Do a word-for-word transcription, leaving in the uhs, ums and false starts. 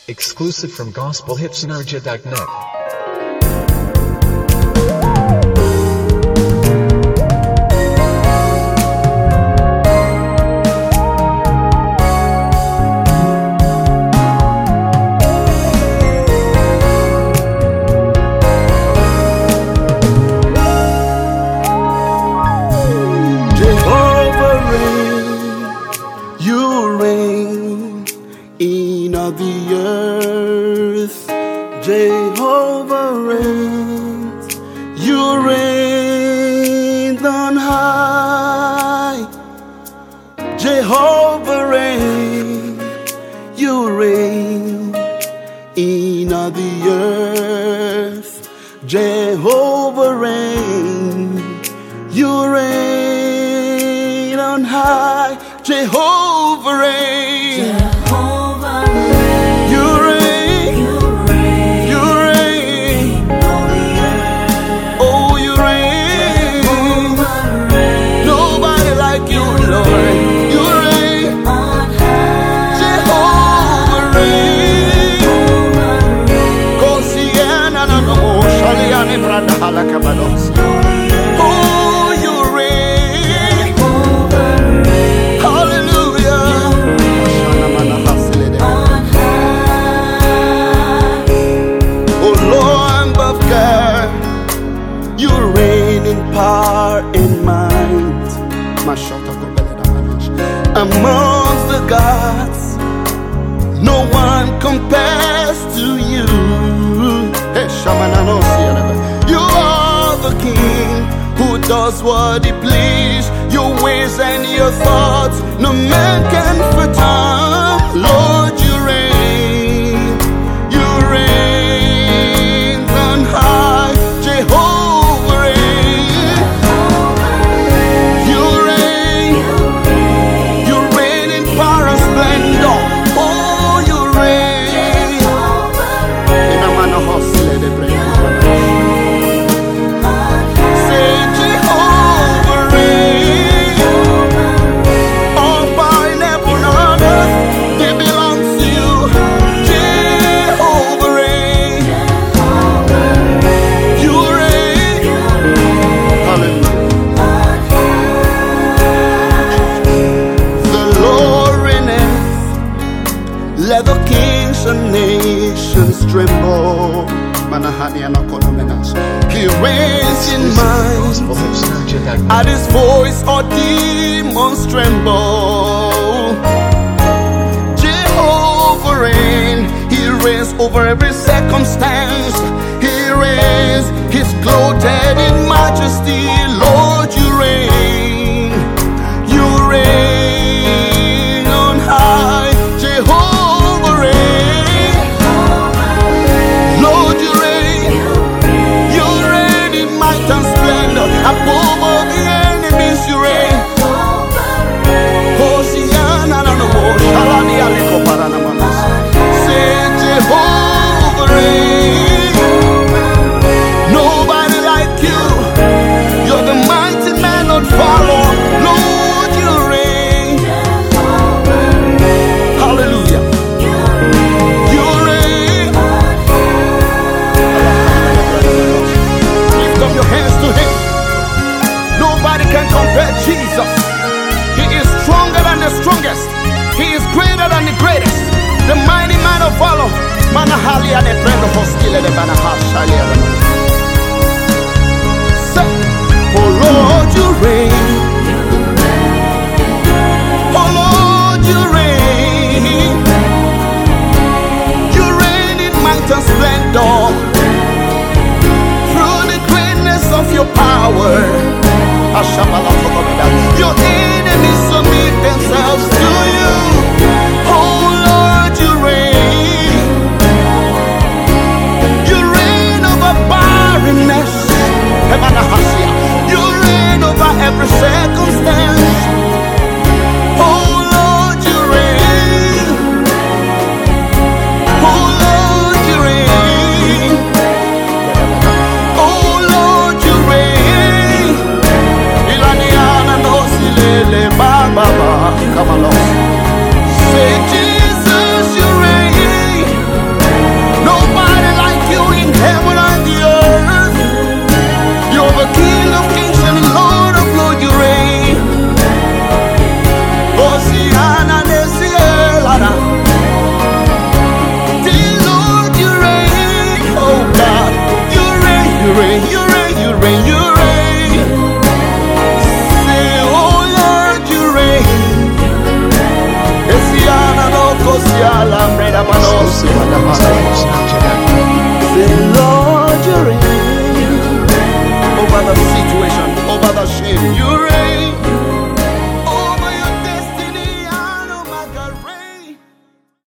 Exclusive from gospel hits nerja dot net. In of the earth, Jehovah reigns. You reign on high. Jehovah reigns. You reign in of the earth, Jehovah reigns. You reign on high. Jehovah reigns. Jehovah reigns. You reign. You reign. You reign. On the earth. Oh, you reign. Jehovah reigns. Nobody like you, Lord. You reign. On high. Jehovah reign. Jehovah reigns. Kosiana na no mo shaliane branda halakabados. Oh, you reign. Jehovah reigns. Hallelujah. Shana mana hasilede. On high. Oh, Lord of God, you reign in power and might. Mashota gobeleda manish. Amongst the gods, no one compares to you. Hey, shamanano siyanaba. You are the King who does what he please. Your ways and your thoughts, no man can fathom. Lord, you reign. You reign on high. Jehovah reign. You reign. You reign in power and splendor. Oh, you reign. In a man of hustle, they bring say Jehovah reign. All power in heaven and earth, they belong to you. Jehovah reign. You reign. Hallelujah. The Lord reigneth. Let the kings and nations tremble. Manahani anakonomenas. He reigns in mind. Gospel hits nerja dot net. At his voice, all demons tremble. Jehovah reign. He reigns over every circumstance. He reigns. He's clothed in majesty. Lord, you reign. You reign on high. Jehovah reign. Lord, you reign. You reign in might and splendor. Above all the enemies, you reign. Hosiana na no mo, shalani aliko paranamanas. Say Jehovah reign. Nobody like you. You're the mighty man on follow. Lord, you reign. Hallelujah. You reign. Lift up your hands to him. Nobody can compare Jesus. He is stronger than the strongest. He is greater than the greatest. The mighty man of valor. Manahali and the friend of hostile de Banahashali. Say, oh Lord, you reign. Oh Lord, you reign. You reign in might and splendor. Through the greatness of your power. Your enemies submit themselves to you. Oh Lord, you reign. You reign over barrenness. You reign over every Rosia, Lambreda Manos, Exclusive from gospel hits nurture dot net.